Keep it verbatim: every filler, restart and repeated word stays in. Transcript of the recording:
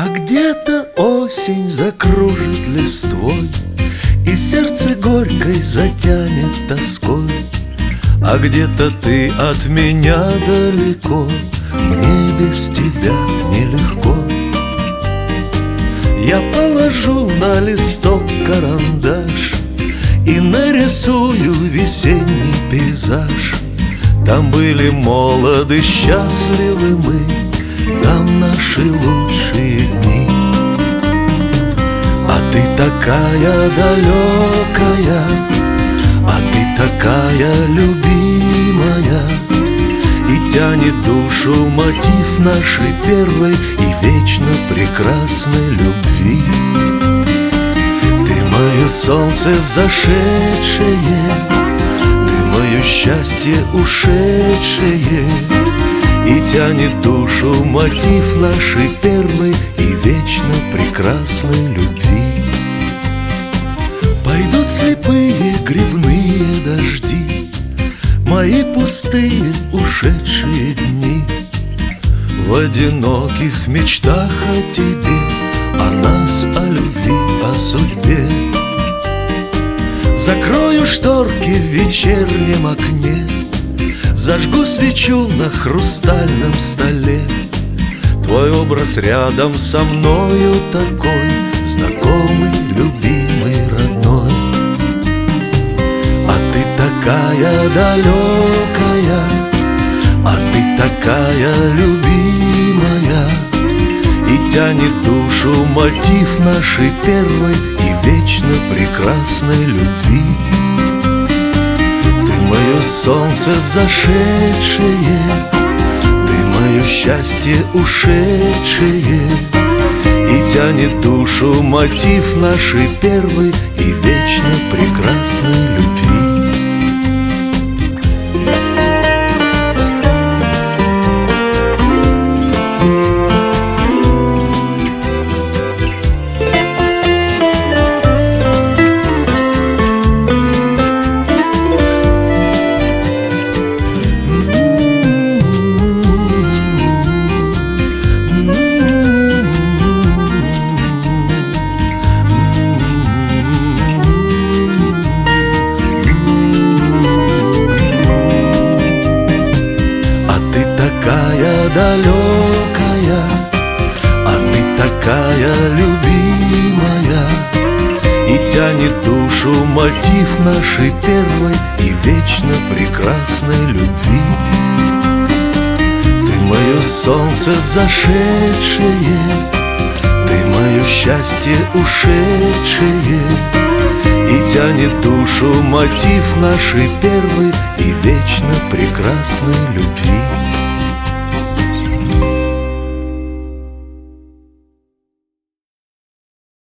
где-то осень закружит листвой, и сердце горькой затянет тоской. А где-то ты от меня далеко, мне без тебя нелегко. Я положу на листок карандаш и нарисую весенний пейзаж. Там были молоды, счастливы мы, там наши лучшие дни. А ты такая далекая, а ты такая любимая, и тянет душу мотив нашей первой и вечно прекрасной любви. Ты мое солнце взошедшее, ты мое счастье ушедшее, и тянет душу мотив нашей первой и вечно прекрасной любви. Пойдут слепые грибные дожди, мои пустые ушедшие дни. В одиноких мечтах о тебе, о нас, о любви, о судьбе. Закрою шторки в вечернем окне, зажгу свечу на хрустальном столе. Твой образ рядом со мною такой, знакомый, любимый, родной. А ты такая далекая, а ты такая любимая, и тянет душу мотив нашей первой и вечно прекрасной любви. Ты мое солнце взошедшее, ты мое счастье ушедшее, и тянет душу мотив нашей первой и вечно прекрасной любви. Такая далекая, а ты такая любимая, и тянет душу мотив нашей первой и вечно прекрасной любви. Ты мое солнце взошедшее, ты мое счастье ушедшее, и тянет душу мотив нашей первой и вечно прекрасной любви.